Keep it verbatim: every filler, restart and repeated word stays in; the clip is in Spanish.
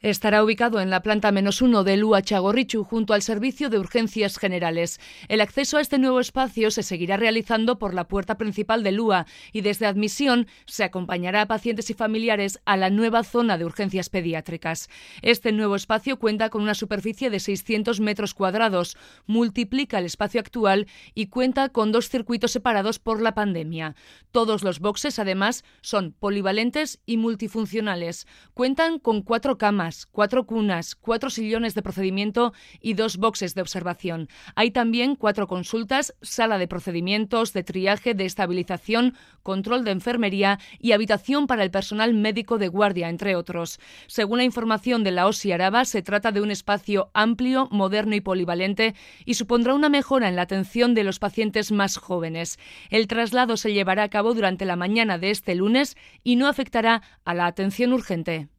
Estará ubicado en la planta menos uno del U A Txagorritxu, junto al Servicio de Urgencias Generales. El acceso a este nuevo espacio se seguirá realizando por la puerta principal del U A y desde admisión se acompañará a pacientes y familiares a la nueva zona de urgencias pediátricas. Este nuevo espacio cuenta con una superficie de seiscientos metros cuadrados, multiplica el espacio actual y cuenta con dos circuitos separados por la pandemia. Todos los boxes, además, son polivalentes y multifuncionales. Cuentan con cuatro camas, cuatro cunas, cuatro sillones de procedimiento y dos boxes de observación. Hay también cuatro consultas, sala de procedimientos, de triaje, de estabilización, control de enfermería y habitación para el personal médico de guardia, entre otros. Según la información de la O S I Araba, se trata de un espacio amplio, moderno y polivalente y supondrá una mejora en la atención de los pacientes más jóvenes. El traslado se llevará a cabo durante la mañana de este lunes y no afectará a la atención urgente.